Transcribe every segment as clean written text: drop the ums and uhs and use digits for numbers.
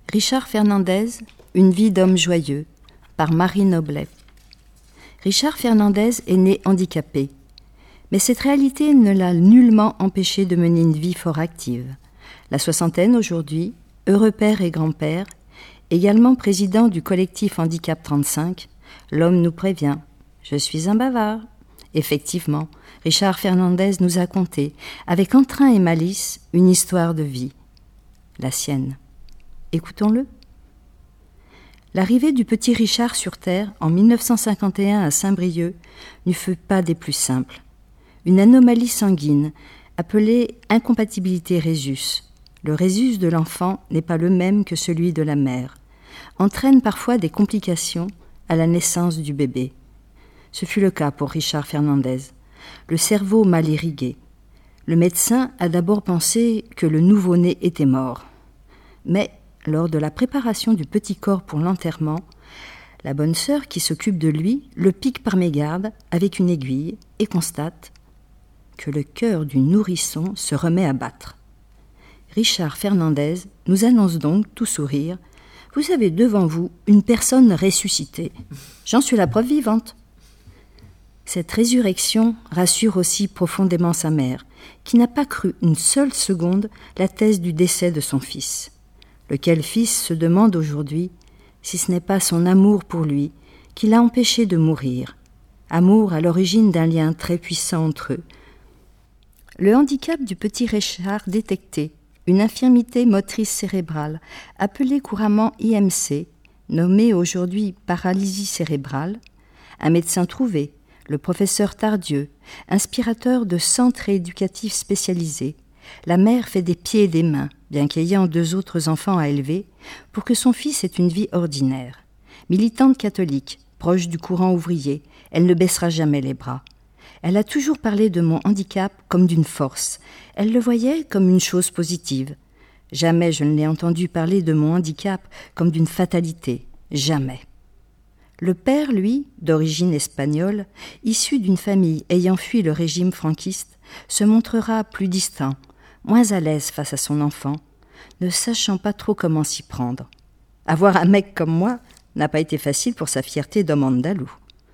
Richard Fernandez, Une vie d'homme joyeux, par Marie Noblet. Richard Fernandez est né handicapé, mais cette réalité ne l'a nullement empêché de mener une vie fort active. La soixantaine aujourd'hui, heureux père et grand-père, également président du collectif Handicap 35, l'homme nous prévient « Je suis un bavard ». Effectivement, Richard Fernandez nous a conté, avec entrain et malice, une histoire de vie. La sienne. Écoutons-le. L'arrivée du petit Richard sur Terre en 1951 à Saint-Brieuc ne fut pas des plus simples. Une anomalie sanguine, appelée incompatibilité rhésus. Le rhésus de l'enfant n'est pas le même que celui de la mère, entraîne parfois des complications à la naissance du bébé. Ce fut le cas pour Richard Fernandez. Le cerveau mal irrigué. Le médecin a d'abord pensé que le nouveau-né était mort. Mais lors de la préparation du petit corps pour l'enterrement, la bonne sœur qui s'occupe de lui le pique par mégarde avec une aiguille et constate que le cœur du nourrisson se remet à battre. Richard Fernandez nous annonce donc, tout sourire, « Vous avez devant vous une personne ressuscitée. J'en suis la preuve vivante. » Cette résurrection rassure aussi profondément sa mère, qui n'a pas cru une seule seconde la thèse du décès de son fils. Lequel fils se demande aujourd'hui si ce n'est pas son amour pour lui qui l'a empêché de mourir, amour à l'origine d'un lien très puissant entre eux. Le handicap du petit Richard détecté, une infirmité motrice cérébrale, appelée couramment IMC, nommée aujourd'hui paralysie cérébrale, un médecin trouvé, le professeur Tardieu, inspirateur de centres éducatifs spécialisés, la mère fait des pieds et des mains, bien qu'ayant 2 autres enfants à élever, pour que son fils ait une vie ordinaire. Militante catholique, proche du courant ouvrier, elle ne baissera jamais les bras. Elle a toujours parlé de mon handicap comme d'une force. Elle le voyait comme une chose positive. Jamais je ne l'ai entendu parler de mon handicap comme d'une fatalité. Jamais. Le père, lui, d'origine espagnole, issu d'une famille ayant fui le régime franquiste, se montrera plus distant, moins à l'aise face à son enfant, ne sachant pas trop comment s'y prendre. Avoir un mec comme moi n'a pas été facile pour sa fierté d'homme andalou.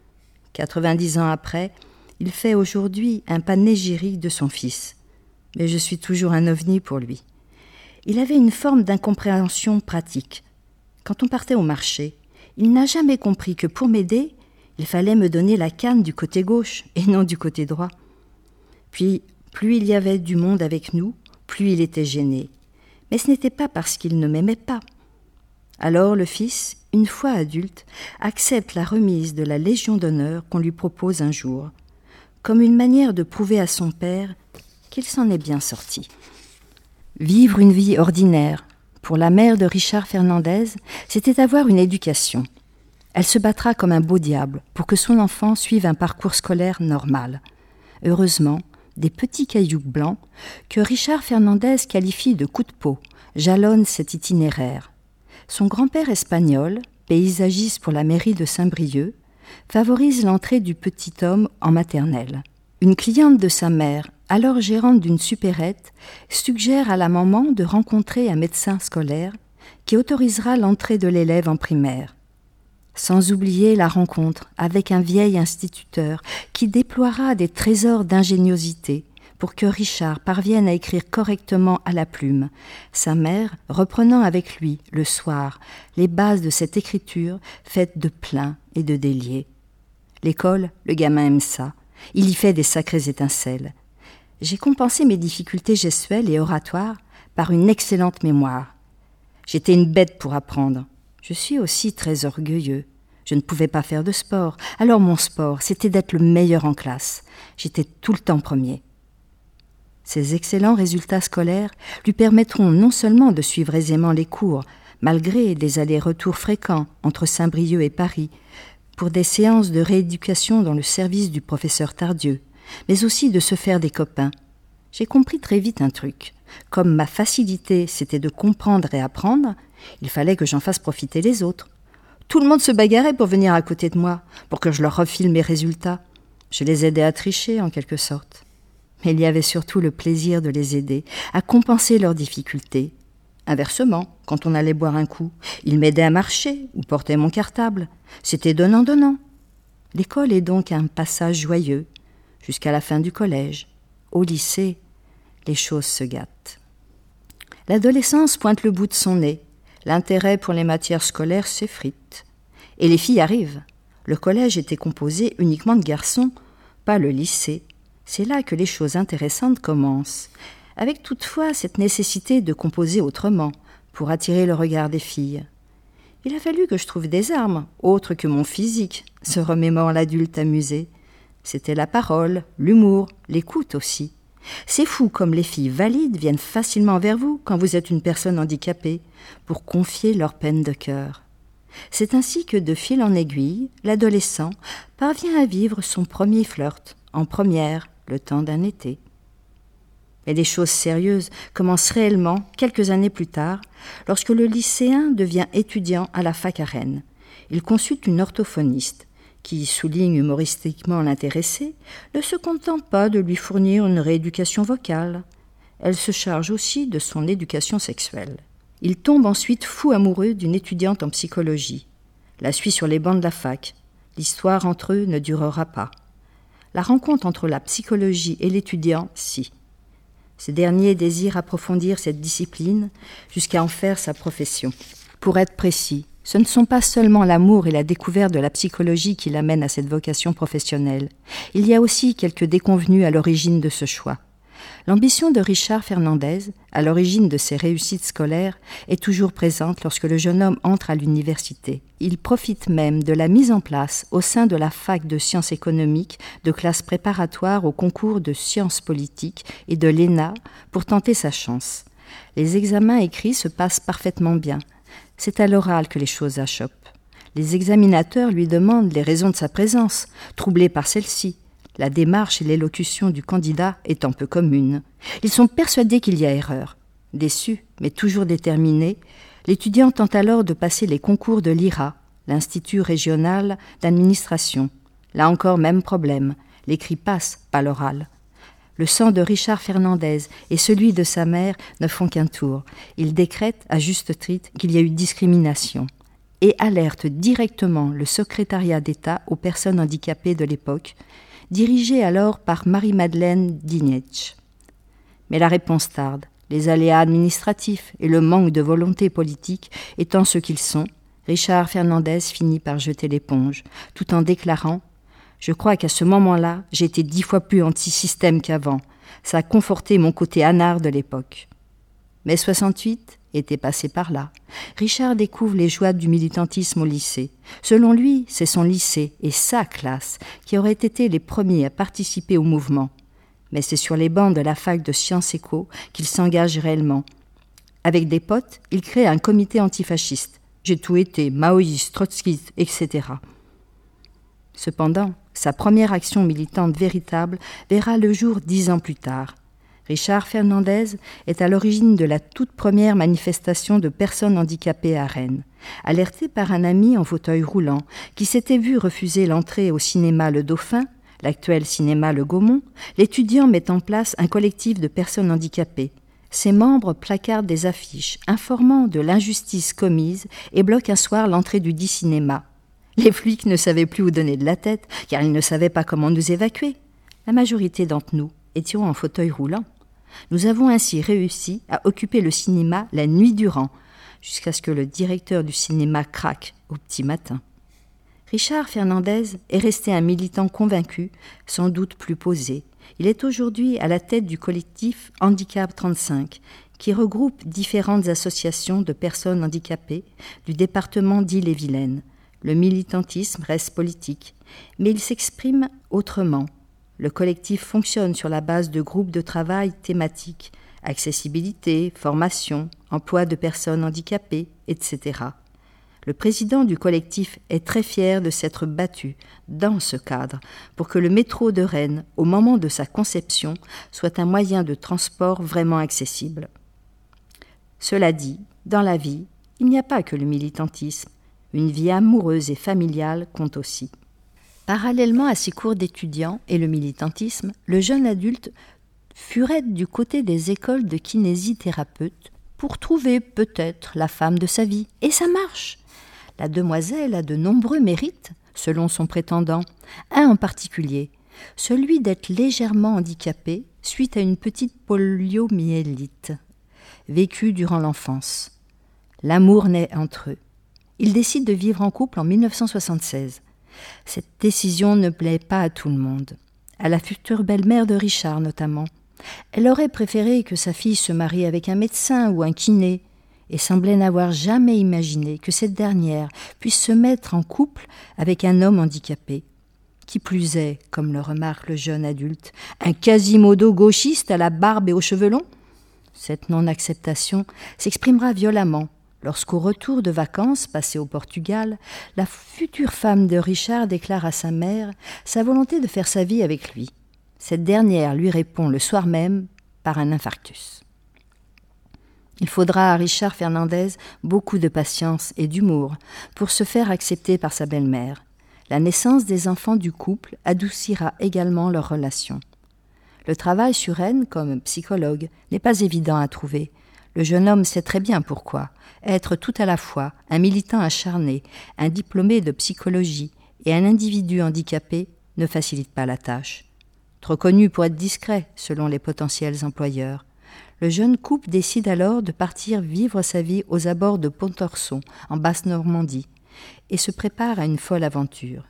90 ans après, il fait aujourd'hui un panégyrique de son fils. Mais je suis toujours un ovni pour lui. Il avait une forme d'incompréhension pratique. Quand on partait au marché, il n'a jamais compris que pour m'aider, il fallait me donner la canne du côté gauche et non du côté droit. Puis, plus il y avait du monde avec nous, plus il était gêné. Mais ce n'était pas parce qu'il ne m'aimait pas. Alors le fils, une fois adulte, accepte la remise de la Légion d'honneur qu'on lui propose un jour, comme une manière de prouver à son père qu'il s'en est bien sorti. Vivre une vie ordinaire, pour la mère de Richard Fernandez, c'était avoir une éducation. Elle se battra comme un beau diable pour que son enfant suive un parcours scolaire normal. Heureusement, des petits cailloux blancs que Richard Fernandez qualifie de coups de peau jalonnent cet itinéraire. Son grand-père espagnol, paysagiste pour la mairie de Saint-Brieuc, favorise l'entrée du petit homme en maternelle. Une cliente de sa mère, alors gérante d'une supérette, suggère à la maman de rencontrer un médecin scolaire qui autorisera l'entrée de l'élève en primaire. Sans oublier la rencontre avec un vieil instituteur qui déploiera des trésors d'ingéniosité pour que Richard parvienne à écrire correctement à la plume, sa mère reprenant avec lui, le soir, les bases de cette écriture faite de pleins et de déliés. L'école, le gamin aime ça. Il y fait des sacrées étincelles. J'ai compensé mes difficultés gestuelles et oratoires par une excellente mémoire. J'étais une bête pour apprendre. Je suis aussi très orgueilleux. Je ne pouvais pas faire de sport. Alors mon sport, c'était d'être le meilleur en classe. J'étais tout le temps premier. Ces excellents résultats scolaires lui permettront non seulement de suivre aisément les cours, malgré des allers-retours fréquents entre Saint-Brieuc et Paris, pour des séances de rééducation dans le service du professeur Tardieu, mais aussi de se faire des copains. J'ai compris très vite un truc. Comme ma facilité, c'était de comprendre et apprendre, il fallait que j'en fasse profiter les autres. Tout le monde se bagarrait pour venir à côté de moi, pour que je leur refile mes résultats. Je les aidais à tricher, en quelque sorte. Mais il y avait surtout le plaisir de les aider, à compenser leurs difficultés, Inversement, quand on allait boire un coup, il m'aidait à marcher ou portait mon cartable. C'était donnant-donnant. L'école est donc un passage joyeux, jusqu'à la fin du collège. Au lycée, les choses se gâtent. L'adolescence pointe le bout de son nez. L'intérêt pour les matières scolaires s'effrite. Et les filles arrivent. Le collège était composé uniquement de garçons, pas le lycée. C'est là que les choses intéressantes commencent, avec toutefois cette nécessité de composer autrement, pour attirer le regard des filles. Il a fallu que je trouve des armes, autres que mon physique, se remémore l'adulte amusé. C'était la parole, l'humour, l'écoute aussi. C'est fou comme les filles valides viennent facilement vers vous quand vous êtes une personne handicapée, pour confier leurs peines de cœur. C'est ainsi que, de fil en aiguille, l'adolescent parvient à vivre son premier flirt, en première, le temps d'un été. Mais les choses sérieuses commencent réellement quelques années plus tard, lorsque le lycéen devient étudiant à la fac à Rennes. Il consulte une orthophoniste, qui, souligne humoristiquement l'intéressé, ne se contente pas de lui fournir une rééducation vocale. Elle se charge aussi de son éducation sexuelle. Il tombe ensuite fou amoureux d'une étudiante en psychologie. La suit sur les bancs de la fac. L'histoire entre eux ne durera pas. La rencontre entre la psychologie et l'étudiant, si. Ce dernier désire approfondir cette discipline jusqu'à en faire sa profession. Pour être précis, ce ne sont pas seulement l'amour et la découverte de la psychologie qui l'amènent à cette vocation professionnelle. Il y a aussi quelques déconvenues à l'origine de ce choix. L'ambition de Richard Fernandez, à l'origine de ses réussites scolaires, est toujours présente lorsque le jeune homme entre à l'université. Il profite même de la mise en place, au sein de la fac de sciences économiques, de classes préparatoires au concours de sciences politiques et de l'ENA pour tenter sa chance. Les examens écrits se passent parfaitement bien. C'est à l'oral que les choses achoppent. Les examinateurs lui demandent les raisons de sa présence, troublés par celle-ci. La démarche et l'élocution du candidat étant peu communes. Ils sont persuadés qu'il y a erreur. Déçu, mais toujours déterminé, l'étudiant tente alors de passer les concours de l'IRA, l'Institut régional d'administration. Là encore, même problème. L'écrit passe, pas l'oral. Le sang de Richard Fernandez et celui de sa mère ne font qu'un tour. Il décrète, à juste titre, qu'il y a eu discrimination et alerte directement le secrétariat d'État aux personnes handicapées de l'époque, dirigé alors par Marie-Madeleine Dignetch. Mais la réponse tarde, les aléas administratifs et le manque de volonté politique étant ce qu'ils sont, Richard Fernandez finit par jeter l'éponge, tout en déclarant « Je crois qu'à ce moment-là, j'étais 10 fois plus anti-système qu'avant. Ça a conforté mon côté anard de l'époque. » Mai 68 était passé par là. Richard découvre les joies du militantisme au lycée. Selon lui, c'est son lycée et sa classe qui auraient été les premiers à participer au mouvement. Mais c'est sur les bancs de la fac de sciences éco qu'il s'engage réellement. Avec des potes, il crée un comité antifasciste. J'ai tout été, maoïste, trotskiste, etc. Cependant, sa première action militante véritable verra le jour 10 ans plus tard. Richard Fernandez est à l'origine de la toute première manifestation de personnes handicapées à Rennes. Alerté par un ami en fauteuil roulant qui s'était vu refuser l'entrée au cinéma Le Dauphin, l'actuel cinéma Le Gaumont, l'étudiant met en place un collectif de personnes handicapées. Ses membres placardent des affiches informant de l'injustice commise et bloquent un soir l'entrée du dit cinéma. Les flics ne savaient plus où donner de la tête, car ils ne savaient pas comment nous évacuer. La majorité d'entre nous étions en fauteuil roulant. Nous avons ainsi réussi à occuper le cinéma la nuit durant, jusqu'à ce que le directeur du cinéma craque au petit matin. Richard Fernandez est resté un militant convaincu, sans doute plus posé. Il est aujourd'hui à la tête du collectif Handicap 35, qui regroupe différentes associations de personnes handicapées du département d'Ille-et-Vilaine. Le militantisme reste politique, mais il s'exprime autrement. Le collectif fonctionne sur la base de groupes de travail thématiques, accessibilité, formation, emploi de personnes handicapées, etc. Le président du collectif est très fier de s'être battu dans ce cadre pour que le métro de Rennes, au moment de sa conception, soit un moyen de transport vraiment accessible. Cela dit, dans la vie, il n'y a pas que le militantisme. Une vie amoureuse et familiale compte aussi. Parallèlement à ses cours d'étudiants et le militantisme, le jeune adulte furette du côté des écoles de kinésithérapeutes pour trouver peut-être la femme de sa vie. Et ça marche. La demoiselle a de nombreux mérites, selon son prétendant, un en particulier, celui d'être légèrement handicapée suite à une petite poliomyélite, vécue durant l'enfance. L'amour naît entre eux. Ils décident de vivre en couple en 1976. Cette décision ne plaît pas à tout le monde, à la future belle-mère de Richard notamment. Elle aurait préféré que sa fille se marie avec un médecin ou un kiné, et semblait n'avoir jamais imaginé que cette dernière puisse se mettre en couple avec un homme handicapé. Qui plus est, comme le remarque le jeune adulte, un quasimodo gauchiste à la barbe et aux cheveux longs. Cette non-acceptation s'exprimera violemment lorsqu'au retour de vacances passées au Portugal, la future femme de Richard déclare à sa mère sa volonté de faire sa vie avec lui. Cette dernière lui répond le soir même par un infarctus. Il faudra à Richard Fernandez beaucoup de patience et d'humour pour se faire accepter par sa belle-mère. La naissance des enfants du couple adoucira également leur relation. Le travail sur Rennes comme psychologue n'est pas évident à trouver. Le jeune homme sait très bien pourquoi. Être tout à la fois un militant acharné, un diplômé de psychologie et un individu handicapé ne facilite pas la tâche. Trop connu pour être discret, selon les potentiels employeurs. Le jeune couple décide alors de partir vivre sa vie aux abords de Pontorson, en Basse-Normandie, et se prépare à une folle aventure.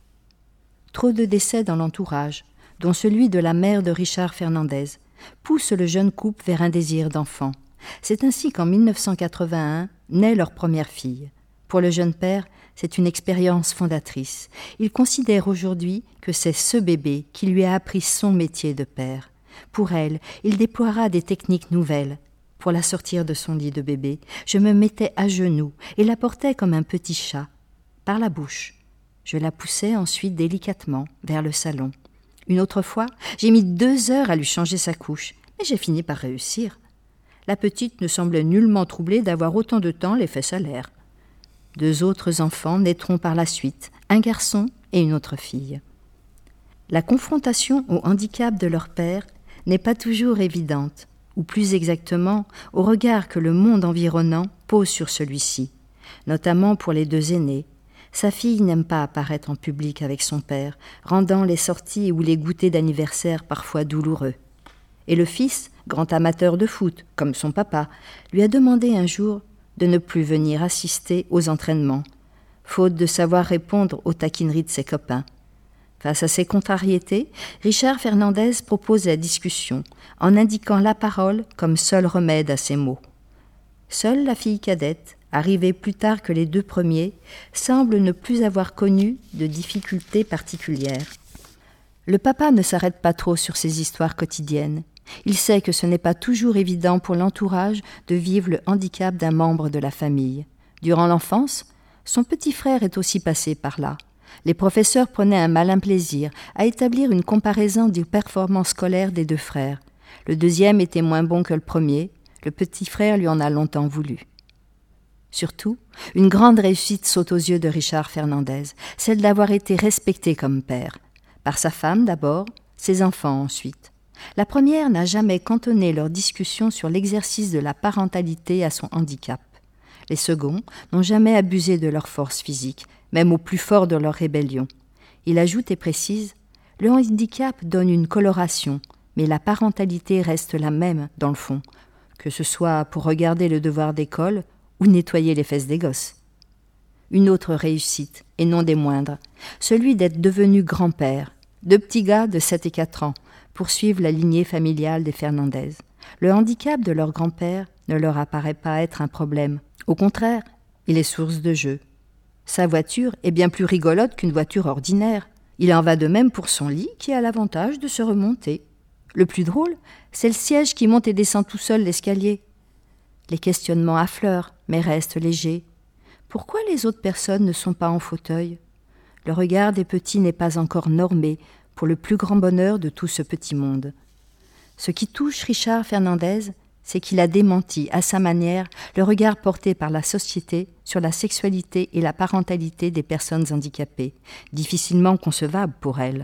Trop de décès dans l'entourage, dont celui de la mère de Richard Fernandez, poussent le jeune couple vers un désir d'enfant. C'est ainsi qu'en 1981 naît leur première fille. Pour le jeune père, c'est une expérience fondatrice. Il considère aujourd'hui que c'est ce bébé qui lui a appris son métier de père. Pour elle, il déploiera des techniques nouvelles. Pour la sortir de son lit de bébé, je me mettais à genoux et la portais comme un petit chat, par la bouche. Je la poussais ensuite délicatement vers le salon. Une autre fois, j'ai mis 2 heures à lui changer sa couche, mais j'ai fini par réussir. La petite ne semblait nullement troublée d'avoir autant de temps les fesses à l'air. 2 autres enfants naîtront par la suite, un garçon et une autre fille. La confrontation au handicap de leur père n'est pas toujours évidente, ou plus exactement au regard que le monde environnant pose sur celui-ci, notamment pour les 2 aînés. Sa fille n'aime pas apparaître en public avec son père, rendant les sorties ou les goûters d'anniversaire parfois douloureux. Et le fils, grand amateur de foot, comme son papa, lui a demandé un jour de ne plus venir assister aux entraînements, faute de savoir répondre aux taquineries de ses copains. Face à ces contrariétés, Richard Fernandez propose la discussion, en indiquant la parole comme seul remède à ses maux. Seule la fille cadette, arrivée plus tard que les 2 premiers, semble ne plus avoir connu de difficultés particulières. Le papa ne s'arrête pas trop sur ces histoires quotidiennes. Il sait que ce n'est pas toujours évident pour l'entourage de vivre le handicap d'un membre de la famille. Durant l'enfance, son petit frère est aussi passé par là. Les professeurs prenaient un malin plaisir à établir une comparaison des performances scolaires des 2 frères. Le deuxième était moins bon que le premier, le petit frère lui en a longtemps voulu. Surtout, une grande réussite saute aux yeux de Richard Fernandez, celle d'avoir été respecté comme père. Par sa femme d'abord, ses enfants ensuite. La première n'a jamais cantonné leur discussion sur l'exercice de la parentalité à son handicap. Les seconds n'ont jamais abusé de leur force physique, même au plus fort de leur rébellion. Il ajoute et précise « Le handicap donne une coloration, mais la parentalité reste la même dans le fond, que ce soit pour regarder le devoir d'école ou nettoyer les fesses des gosses. » Une autre réussite, et non des moindres, celui d'être devenu grand-père. 2 petits gars de 7 et 4 ans poursuivent la lignée familiale des Fernandez. Le handicap de leur grand-père ne leur apparaît pas être un problème. Au contraire, il est source de jeu. Sa voiture est bien plus rigolote qu'une voiture ordinaire. Il en va de même pour son lit qui a l'avantage de se remonter. Le plus drôle, c'est le siège qui monte et descend tout seul l'escalier. Les questionnements affleurent, mais restent légers. Pourquoi les autres personnes ne sont pas en fauteuil ? Le regard des petits n'est pas encore normé pour le plus grand bonheur de tout ce petit monde. Ce qui touche Richard Fernandez, c'est qu'il a démenti, à sa manière, le regard porté par la société sur la sexualité et la parentalité des personnes handicapées, difficilement concevables pour elles.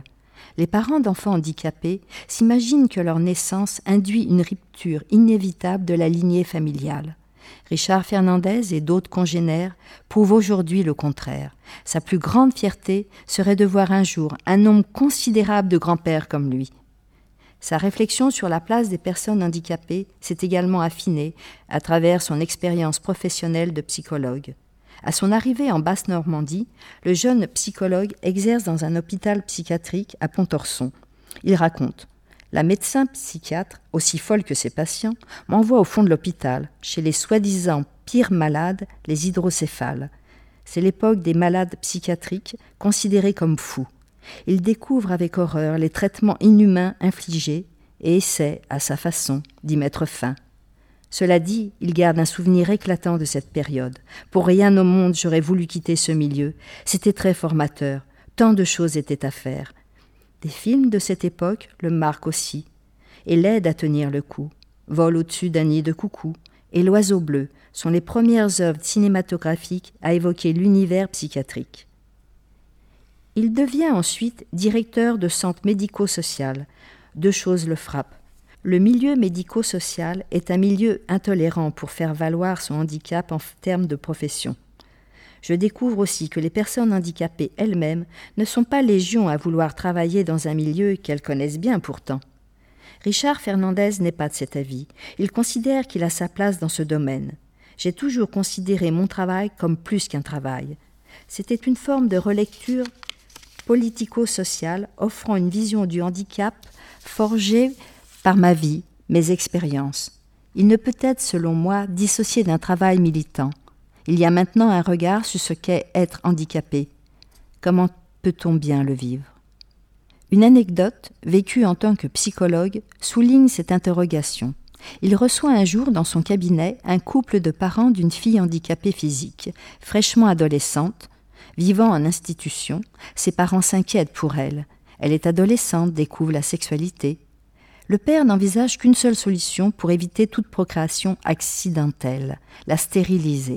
les parents d'enfants handicapés s'imaginent que leur naissance induit une rupture inévitable de la lignée familiale. Richard Fernandez et d'autres congénères prouvent aujourd'hui le contraire. Sa plus grande fierté serait de voir un jour un nombre considérable de grands-pères comme lui. Sa réflexion sur la place des personnes handicapées s'est également affinée à travers son expérience professionnelle de psychologue. À son arrivée en Basse-Normandie, le jeune psychologue exerce dans un hôpital psychiatrique à Pontorson. Il raconte « La médecin psychiatre, aussi folle que ses patients, m'envoie au fond de l'hôpital, chez les soi-disant pires malades, les hydrocéphales. C'est l'époque des malades psychiatriques considérés comme fous. Il découvre avec horreur les traitements inhumains infligés et essaie, à sa façon, d'y mettre fin. Cela dit, il garde un souvenir éclatant de cette période. Pour rien au monde j'aurais voulu quitter ce milieu. C'était très formateur. Tant de choses étaient à faire. Des films de cette époque le marquent aussi et l'aident à tenir le coup. Vol au-dessus d'un nid de coucou et L'Oiseau bleu sont les premières œuvres cinématographiques à évoquer l'univers psychiatrique. Il devient ensuite directeur de centre médico-social. Deux choses le frappent. Le milieu médico-social est un milieu intolérant pour faire valoir son handicap en termes de profession. Je découvre aussi que les personnes handicapées elles-mêmes ne sont pas légion à vouloir travailler dans un milieu qu'elles connaissent bien pourtant. Richard Fernandez n'est pas de cet avis. Il considère qu'il a sa place dans ce domaine. J'ai toujours considéré mon travail comme plus qu'un travail. C'était une forme de relecture politico-sociale offrant une vision du handicap forgée par ma vie, mes expériences. Il ne peut être, selon moi, dissocié d'un travail militant. Il y a maintenant un regard sur ce qu'est être handicapé. Comment peut-on bien le vivre ? Une anecdote, vécue en tant que psychologue, souligne cette interrogation. Il reçoit un jour dans son cabinet un couple de parents d'une fille handicapée physique, fraîchement adolescente, vivant en institution. Ses parents s'inquiètent pour elle. Elle est adolescente, découvre la sexualité. Le père n'envisage qu'une seule solution pour éviter toute procréation accidentelle, la stériliser.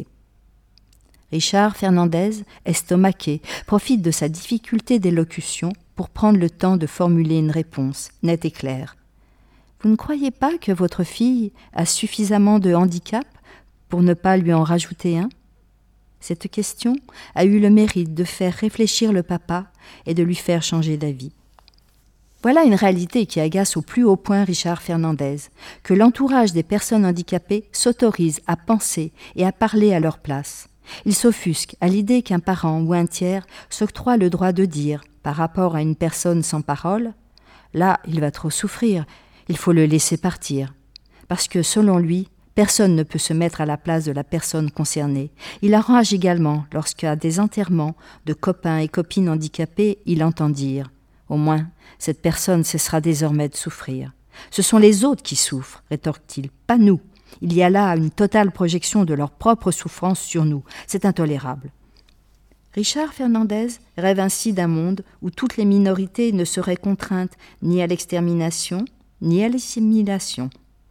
Richard Fernandez, estomaqué, profite de sa difficulté d'élocution pour prendre le temps de formuler une réponse nette et claire. Vous ne croyez pas que votre fille a suffisamment de handicap pour ne pas lui en rajouter un ? Cette question a eu le mérite de faire réfléchir le papa et de lui faire changer d'avis. Voilà une réalité qui agace au plus haut point Richard Fernandez, que l'entourage des personnes handicapées s'autorise à penser et à parler à leur place. Il s'offusque à l'idée qu'un parent ou un tiers s'octroie le droit de dire, par rapport à une personne sans parole, « Là, il va trop souffrir, il faut le laisser partir ». Parce que, selon lui, personne ne peut se mettre à la place de la personne concernée. Il enrage également lorsqu'à des enterrements de copains et copines handicapés, il entend dire « Au moins, cette personne cessera désormais de souffrir. » « Ce sont les autres qui souffrent, rétorque-t-il, pas nous. Il y a là une totale projection de leur propre souffrance sur nous. C'est intolérable. » Richard Fernandez rêve ainsi d'un monde où toutes les minorités ne seraient contraintes ni à l'extermination, ni à l'assimilation.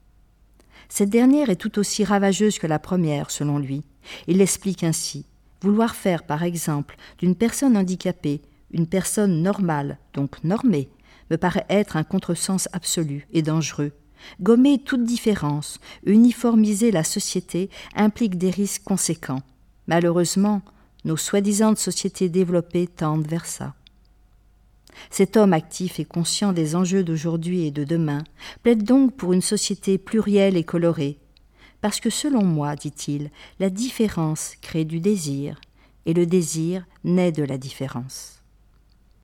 Cette dernière est tout aussi ravageuse que la première, selon lui. Il l'explique ainsi. Vouloir faire, par exemple, d'une personne handicapée une personne normale, donc normée, me paraît être un contresens absolu et dangereux. Gommer toute différence, uniformiser la société implique des risques conséquents. Malheureusement, nos soi-disant sociétés développées tendent vers ça. Cet homme actif et conscient des enjeux d'aujourd'hui et de demain plaide donc pour une société plurielle et colorée. Parce que selon moi, dit-il, la différence crée du désir et le désir naît de la différence.